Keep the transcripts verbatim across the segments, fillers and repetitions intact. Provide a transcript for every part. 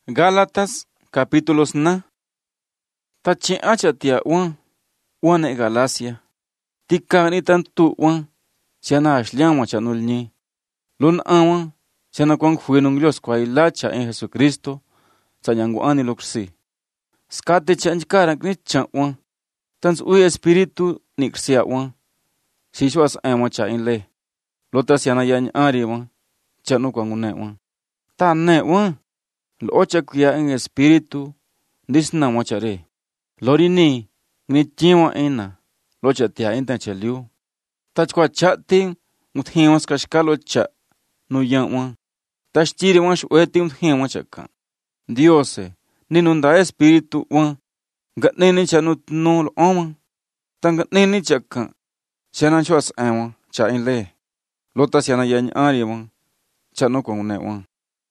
Gálatas capítulos na. Tachi acha tia wan, wan e Galacia. Tika ni tantu wan, siana ashlian chanul ni. Lun awan, siana kwang fuenung Dios kwa ilacha en Jesucristo, sayangu ani lokrsi. Skate chanjkaran ni chan wan, tans ui espiritu ni krsia wan. Sishwas ema cha in le. Lota siana yan ari wan, chanu kwang une wan. Ta ne wan, lo ocha kuya en espiritu, disna mochare. Lori ni, ni tiwa ena, locha tia enta chaliu. Tachkwa chating, muthiwas kashkalo cha, no yan wan. Tashtiri wan shueti muthiwa chaka. Diose, ni nunda espiritu wan, gatneni chanut no lo oman. Tangatneni chaka, sianan chwas ewan, cha in le. Lota siana yan ari wan, chano kwa une wan.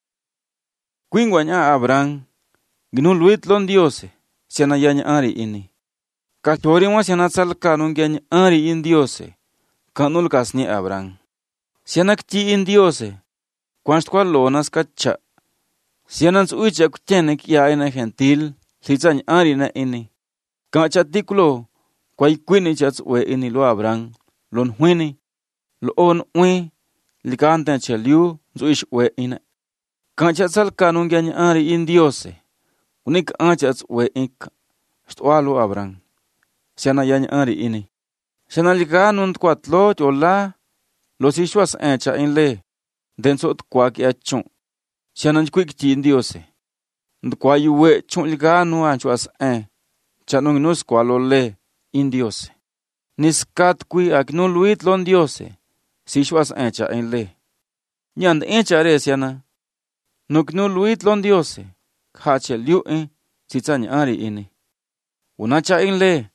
Quingwanya Abraham, ginuluit lon Diose, siana yan ari ini. Kachori wan siana salka nung yan ari in Diose, kanul kasni Abraham. Siana kti in Diose, kwanskwa lonas kacha. Siana uicha kutyenek ya ina gentil, litzany ari na ini. Kacha tikulo, kwa ikwini chats we ini lo Abraham, lon huini, lo on ui, likante cheliu, zuish we ina. Kancha salka nung yan ari in Diose, unik anchats we ik, stwalo Abraham. Siana yan ari ini. Siana lika nunt kwatlo chola, los ishwas encha in le, densot kwa ki achon. Siana nkwik ti in Diose. Ndkwa yuwe chon lika nu anchwas en, chanung nus kwa lo le in Diose. Niskat kui akno luit lon Diose, sishwas encha in le. Nyand encha re siana. Nukno luit lon Diose, kache liu en, sitsany ari ini. Unacha in le,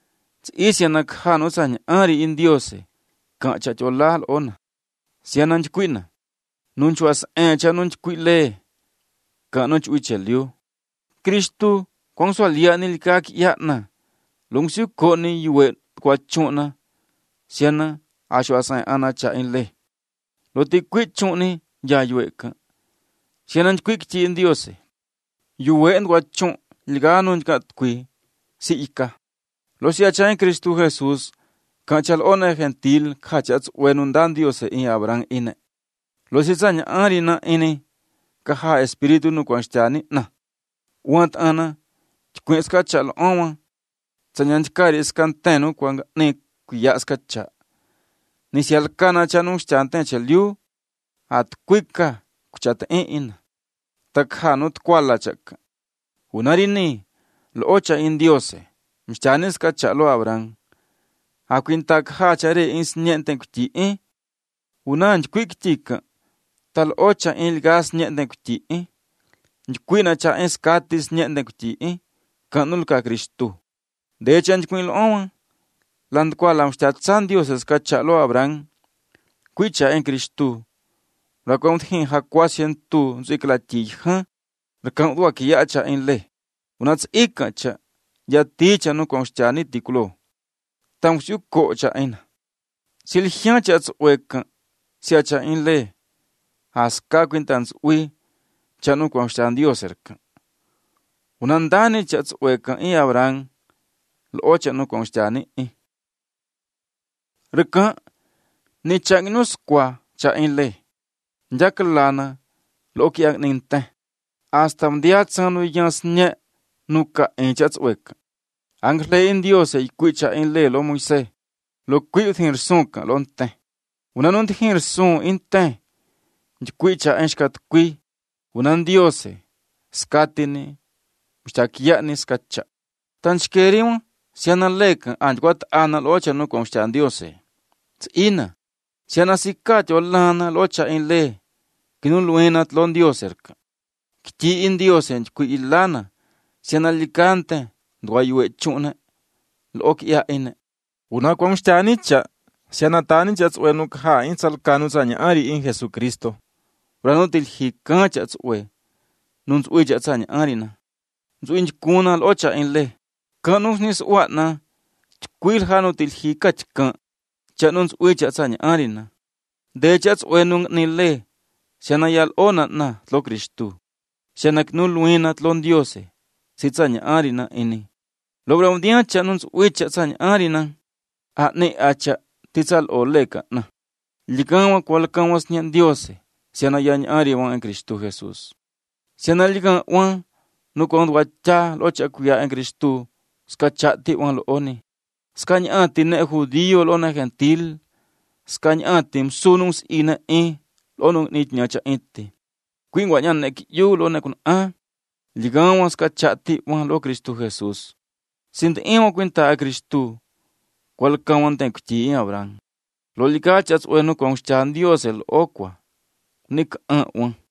isiana kano sany ari in Diose, kacha cholal ona. Siana nchkwina, nunchwas encha nunchkwi le, kano chwiche liu. Kristu, kwang swa liya nilikak yatna, lungsiu koni yuwe kwa chona, siana ashwasan ana cha in le. Loti kwit choni, ya yuwe ka. Siana nchkwik chi in Diose. Yuwe kwa chon, ligano nchkat kwi, si ika. Lo si acha en Cristo Jesús, kanchal ona gentil, kachats wenundan Diose in Abraham ine. Lo si zanya arina ine, kaha espiritu nu kwanstani na. Want ana, chkwin skachal oma, zanyan chkari skantenu kwanga ne kuya skacha. Nisi alkana chanung chanten chaliu, at kwika, kuchata en ina. Takhanut kwala chaka. Unarini, lo ocha in Diose. Mchanis ka chalo Abraham. Akwin takha chare ins nienten kuti e. Unanj kwik tika. Tal ocha in gas nienten kuti e. Nkwina cha ins katis nienten kuti e. Kanul ka Kristu. De hecho nkwin lo oma. Land kwa la mchatsan Dioses ka chalo Abraham. Kwicha en Kristu. Rakong thin hakwasien tu nzikla tiha. Rakang dua kiya cha in le. Unats ika cha. Ya ticha no konstiani tikulo. Tamsiu ko cha ina. Silhian cha tsweka. Sia cha in le. Aska quintans ui. Cha no konstian Dioserka. Unandani cha tsweka in Abraham. Lo cha no konstiani i. Reka. Ni chagnus kwa cha in le. Njakalana. Lo ki ninte. Hasta mdiat sanu yans nye. Nuka enchats weka. Angle in Diose y kuicha in le lo Moise. Lo kuit hirsonka lo nte. Unanon hirson in te. Kuicha enchkat kui. Unan Diose. Skatini. Mshtakiani skacha. Tanchkeriwa. Siana leka anchkwat ana locha no konstan Diose. Ina. Siana sikat olana locha in le. Kinun luenat lon Dioserka. Kiti in Diose enchkui ilana. Siana likante, ndwa yue chune, look ya ine. Una kwa mshtanicha, siana tanicha tsue nukha in salkanu zanya ari in Jesucristo. Uranutil hikancha tsue, nun tsue cha zanya arina. Nzue njkuna locha in le. Kanus nis uatna, chkwil hanutil hikachka, cha nun tsue cha zanya arina. De cha tsue nung ni le, siana yal ona na lo Kristu. Sianak nul wina tlon Diose, si tsanya ari na ini. Lobra un dia cha nun wicha tsanya ari na, a ne acha titsal o leka na. Likanwa kwalkanwas nyan Diose, siana yanya ari wan en Cristo Jesús. Siana likan wan, nukong wacha locha kuya en Cristo, ska chati wan lo oni. Ska nyati ne judío lo na gentil, ska nyati msunungs ina e, lo nung nit nyacha iti. Kuin wanyan ne yu lo na kun a, likan wan ska chati wan lo Cristo Jesús. Sint imo kwinta a Cristo, kwalkan wan ten kuti Abraham. Lo likachats ueno kong chan Dios el okwa, nik a wan.